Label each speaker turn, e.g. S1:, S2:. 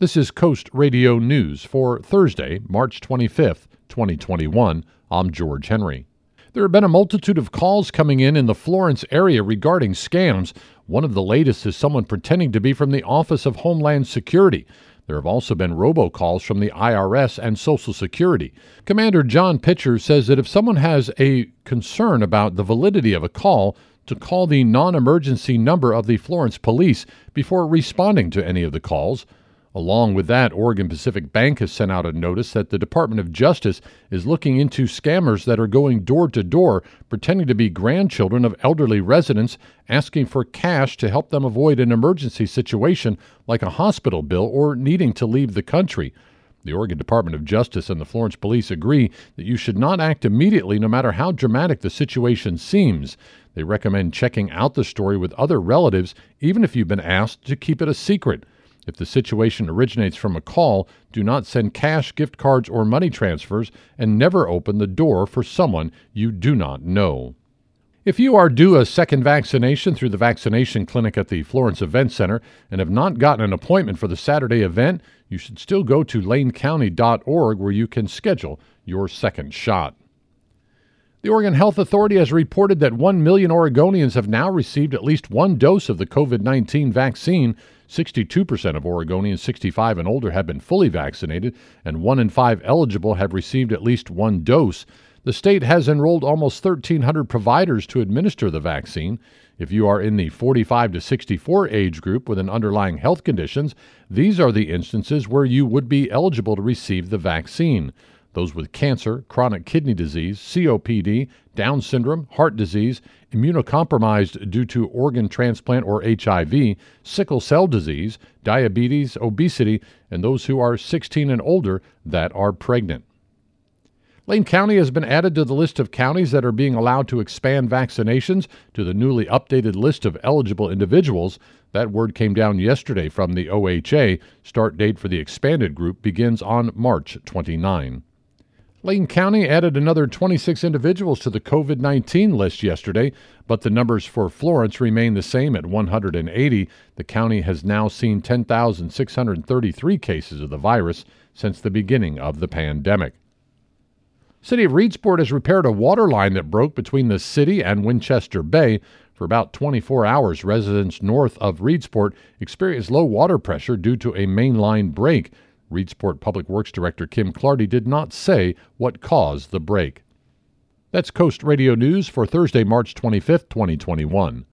S1: This is Coast Radio News for Thursday, March 25th, 2021. I'm George Henry. There have been a multitude of calls coming in the Florence area regarding scams. One of the latest is someone pretending to be from the Office of Homeland Security. There have also been robocalls from the IRS and Social Security. Commander John Pitcher says that if someone has a concern about the validity of a call, to call the non-emergency number of the Florence Police before responding to any of the calls. Along with that, Oregon Pacific Bank has sent out a notice that the Department of Justice is looking into scammers that are going door to door, pretending to be grandchildren of elderly residents, asking for cash to help them avoid an emergency situation like a hospital bill or needing to leave the country. The Oregon Department of Justice and the Florence Police agree that you should not act immediately no matter how dramatic the situation seems. They recommend checking out the story with other relatives, even if you've been asked to keep it a secret. If the situation originates from a call, do not send cash, gift cards, or money transfers, and never open the door for someone you do not know. If you are due a second vaccination through the vaccination clinic at the Florence Event Center and have not gotten an appointment for the Saturday event, you should still go to lanecounty.org where you can schedule your second shot. The Oregon Health Authority has reported that 1 million Oregonians have now received at least one dose of the COVID-19 vaccine. 62% of Oregonians 65 and older have been fully vaccinated, and 1 in 5 eligible have received at least one dose. The state has enrolled almost 1,300 providers to administer the vaccine. If you are in the 45 to 64 age group with an underlying health conditions, these are the instances where you would be eligible to receive the vaccine. Those with cancer, chronic kidney disease, COPD, Down syndrome, heart disease, immunocompromised due to organ transplant or HIV, sickle cell disease, diabetes, obesity, and those who are 16 and older that are pregnant. Lane County has been added to the list of counties that are being allowed to expand vaccinations to the newly updated list of eligible individuals. That word came down yesterday from the OHA. Start date for the expanded group begins on March 29. Lane County added another 26 individuals to the COVID-19 list yesterday, but the numbers for Florence remain the same at 180. The county has now seen 10,633 cases of the virus since the beginning of the pandemic. City of Reedsport has repaired a water line that broke between the city and Winchester Bay. For about 24 hours, residents north of Reedsport experienced low water pressure due to a main line break. Reedsport Public Works Director Kim Clardy did not say what caused the break. That's Coast Radio News for Thursday, March 25th, 2021.